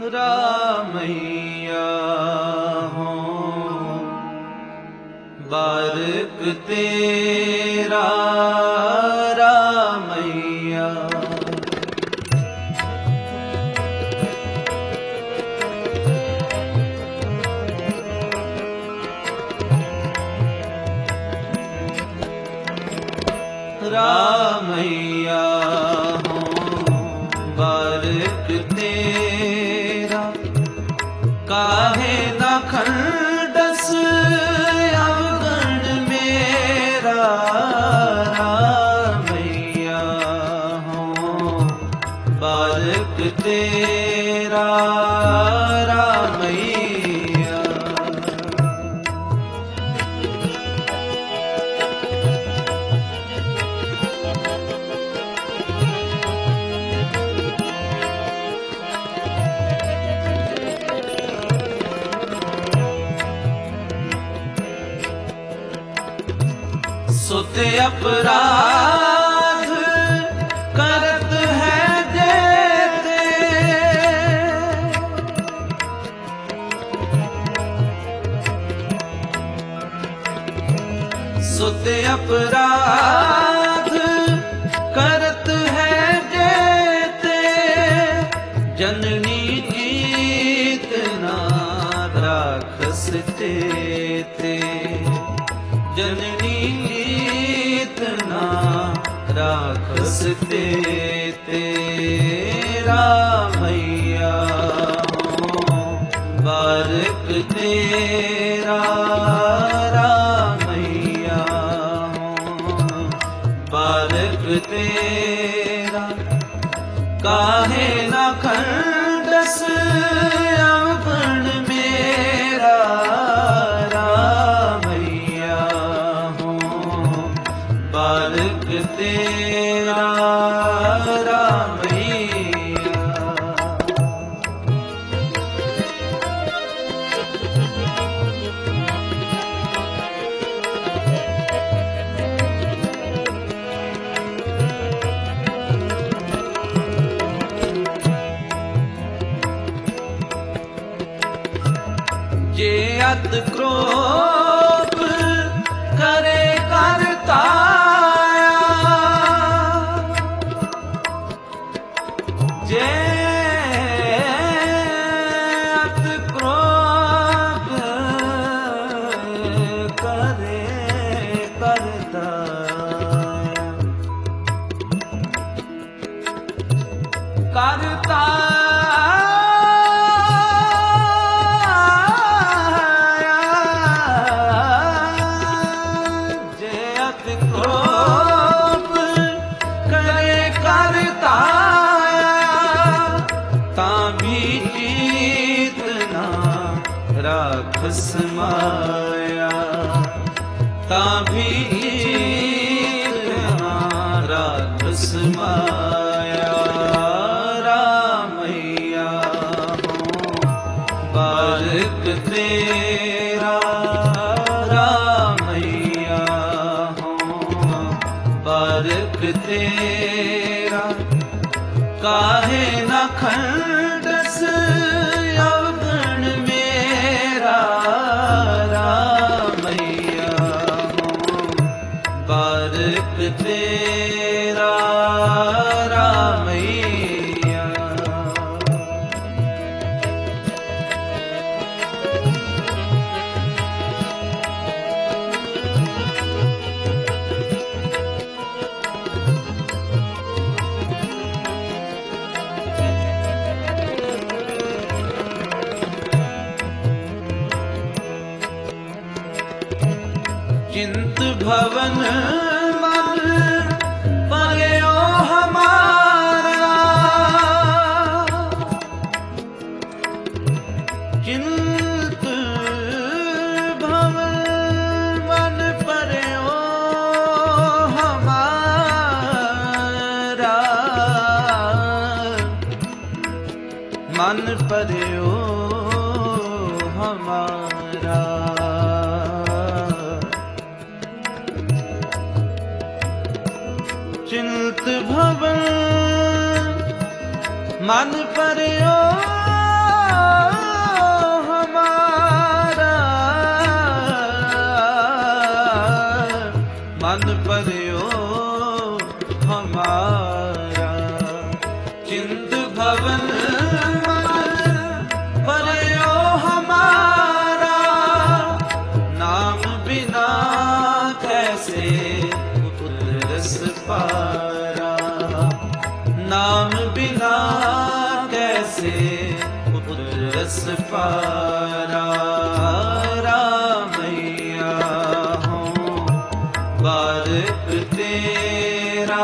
रामैया हो बारक तेरा रामैया। रामैया हो बारक तेरा काहे न खंडस अवगण मेरा। रामैया हो बारक तेरा रामैया। सुते अपराध करत है देते, सुते अपराध करत है देते। जननी जीतना राखस तेते, जननी जीतना राखस तेते। रामैया हो बारक तेरा रामैया हो बारक तेरा काहे न खंडस अवगण मेरा। रामैया हो बारक तेरा रामैया। जे अत क्रोध करे करताया, जे अत क्रोध करे करताया, करता राखस माया। ताभी राखस माया। रामैया हो बारक तेरा रामैया हो बारक तेरा काहे न खंडस अवगण मेरा। रामैया हो बारक तेरा रामैया। चिंत भवन मन पर्यो हमारा, चिंत भवन मन पर्यो हमारा। मन पर्यो हमारा। चिंत भवन मन पर्यो पर्यो हमारा, नाम बिना कैसे रस पारा, नाम बिना कैसे रस पारा। रामैया हो बारिक तेरा,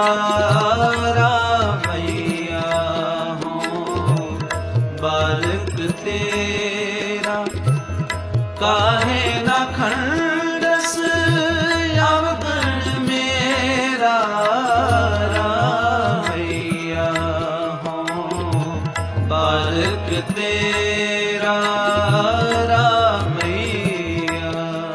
रामैया हो बारिक तेरा। काहे न खंडस अवगुण मेरा, रामैया हो बारिक तेरा, रामैया।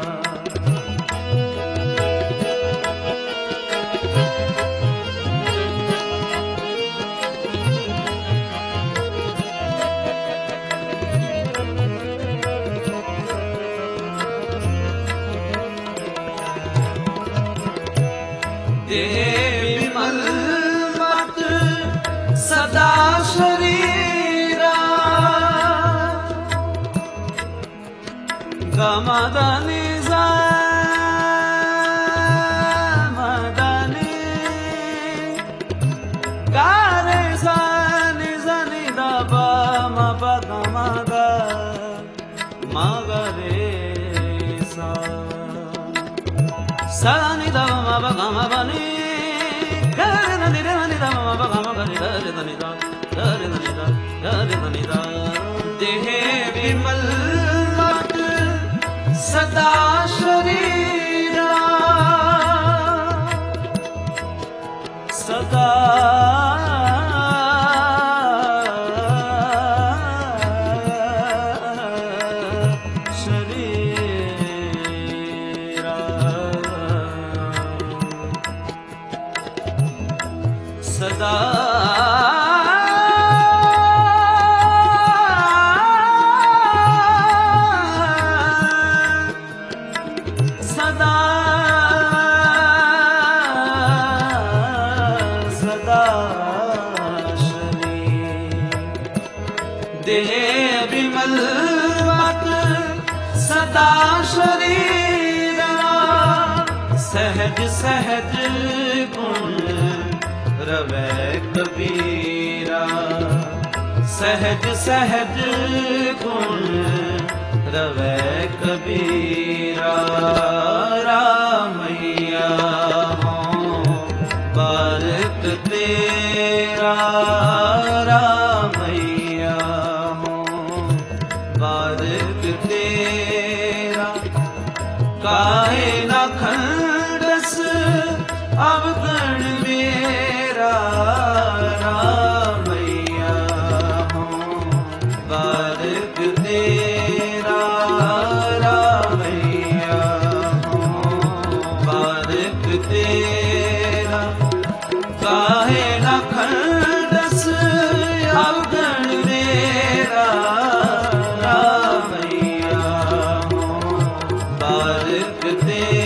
देह विमल मत सदा शरीरा, गमदनि मदनि गारे सनि सनि दब मप गमग मगरे सा, सनि दब मप गमबनि गरे దని దని दब मप गमगनि गरे దని दा गरे దని दा गरे దని दा। देह विमल मत सदा शरीरा, सदा शरीरा, सदा सदा सदा शरीर। देह विमल मत सदा शरीरा, सहज सहज गुण रवै कबीरा, सहज सहज गुण रवै कबीरा। रामैया हो बारिक तेरा, रामैया हो बारिक तेरा। काहे न खंडस अवगुण मेरा, रामैया हो बारिक तेरा, रामैया हो बारिक तेरा। काहे न खंडस अवगुण मेरा, रामैया हो बारिक तेरा।